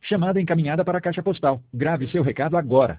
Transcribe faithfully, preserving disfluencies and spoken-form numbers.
Chamada encaminhada para a caixa postal. Grave seu recado agora.